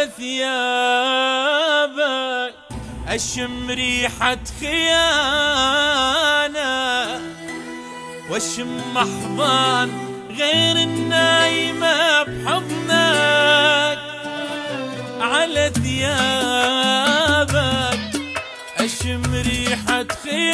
على ثيابك أشم ريحة خيانة، واشم أحضان غير النايمة بحضنك. على ثيابك أشم ريحة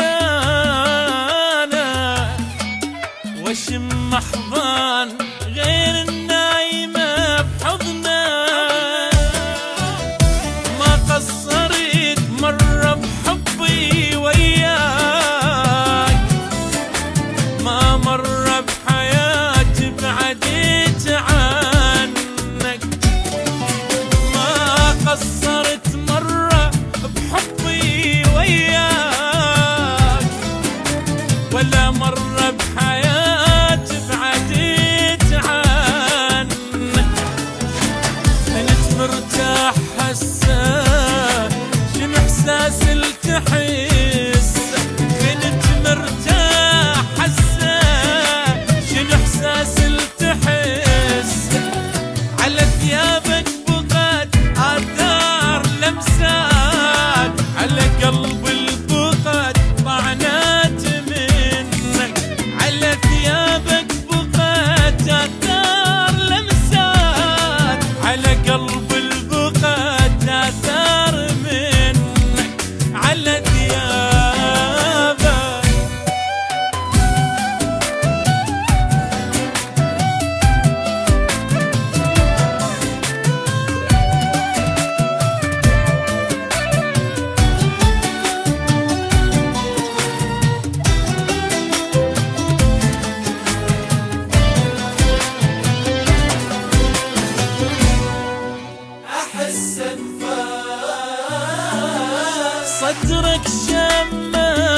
خيانة، واشم أحضان غير النايمة بحضنك. ما قصرت مرة بحبي وياك، ما مرة بحياتي بعديت عنك. ما قصرت مرة بحبي وياك، ولا مرة بحياتي بعديت عنك. كنت مرتاح هسه، شنو احساس التحس؟ كنت مرتاح هسه، شنو احساس التحس؟ على ثيابك بقت آثار لمسات، على قلب البقت طعنات منك. على ثيابك بقت آثار لمسات، على قلب البقت آثار منك. على ثيابك أحس أنفاس صدرك شم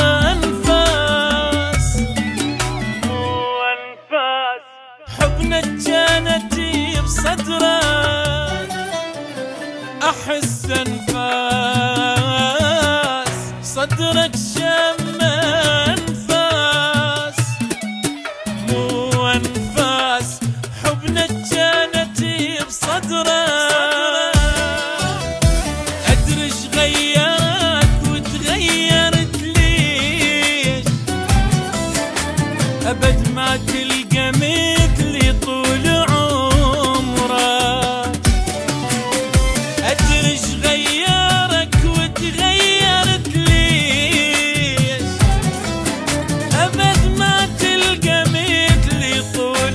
أنفاس، مو أنفاس حضنك جانتي بصدرك. أحس أنفاس صدرك شم أنفاس، مو أنفاس حضنك جانتي بصدرك. أبد ما تلقى مثلي طول عمرك. أدري ايش غيرك وتغيرت ليش، أبد ما تلقى مثلي طول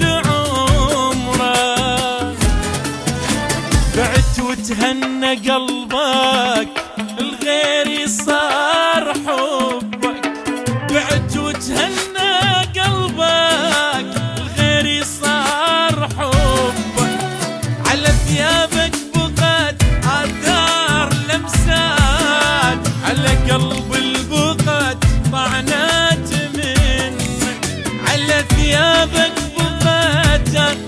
عمرك. بعت وتهنى قلبك، الغيري صار حبك. بعت وتهنى قلبك، الغيري صار حبك. على ثيابك بقت آثار لمسات، على قلب البقت طعنات منك. على ثيابك بقت